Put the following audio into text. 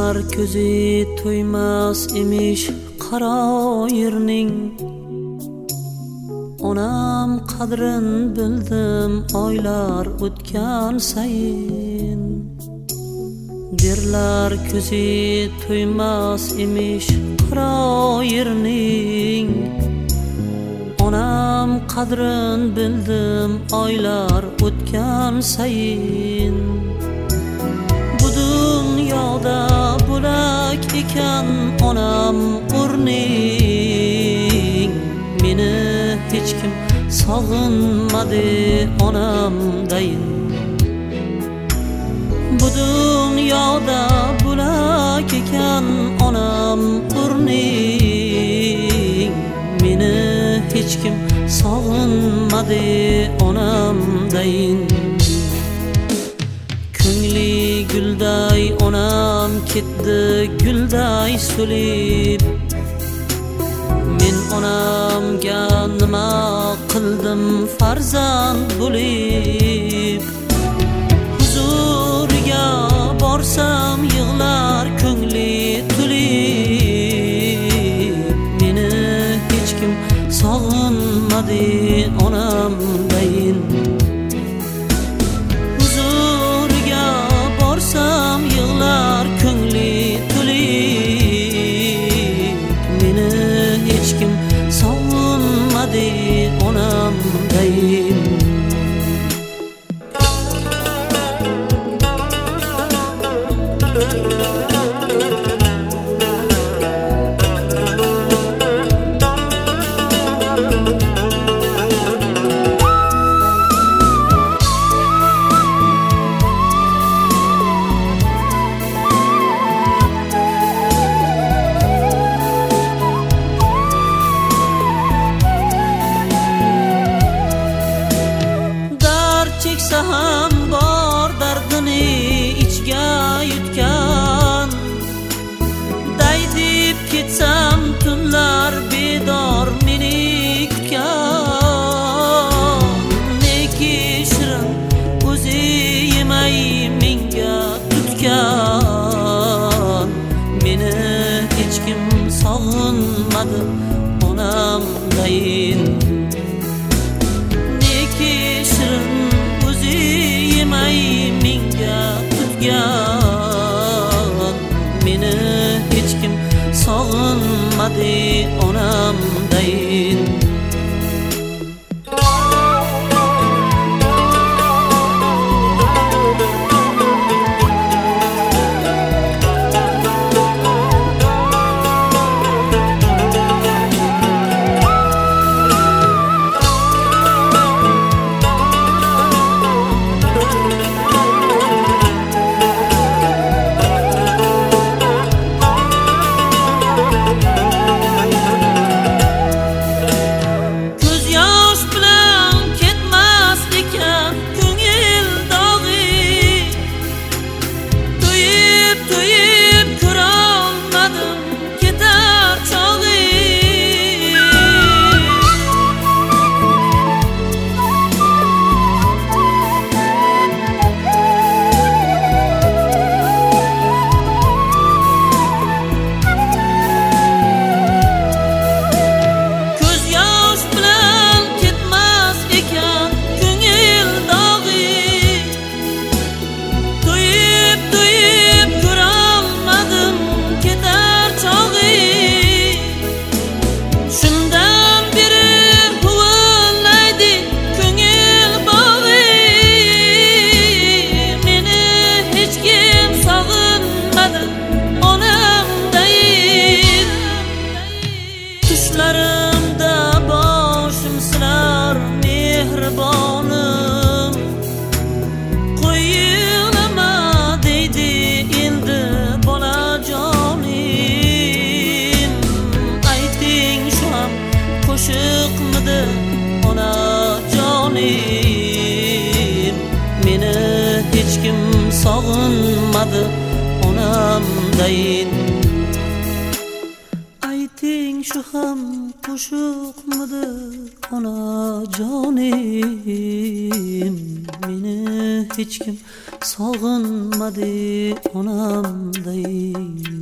Bizlar ko'zi to'ymas emish qaro yerning. Onam qadrin bildim oylar o'tgan sayin. Derlar ko'zi to'ymas emish qaro yerning. Onam qadrin bildim oylar o'tgan sayin. Bu dunyoda bo'lak ekan onam o'rning. Meni hech kim sog'inmadi onamdayin. Bu dunyoda bo'lak ekan onam o'rning. Meni hech kim sog'inmadi onamdayin. Ko'ngli gulday onam ketdi gulday so'lib. Men onamga nima qildim farzand bo'lib. Huzuriga borsam yig'lar ko'ngli to'lib. Meni hech kim sog'inmadi onamdayin. Huzuriga borsam yig'lar ko'ngli to'lib. Meni hech kim sog'inmadi onamdayin. Cheksa ham bor dardini ichga yutgan. Day deb ketsam tunlar bedor meni kutgan. Neki shirin o'zi yemay menga tutgan. Meni hech kim sog'inmadi onamdayin. Neki shirin yemay menga tutgan. Meni hech kim sog'inmadi onamdayin. Tushlarimda boshim silar mehribonim. Qo'yilama deydi endi bolajonim. Ayting shu ham qo'shiqmidi onajonim. Meni hech kim sog'inmadi onamdayin. Ayting shu ham qo'shiqmidi onajonim. Meni hech kim sog'inmadi onamday.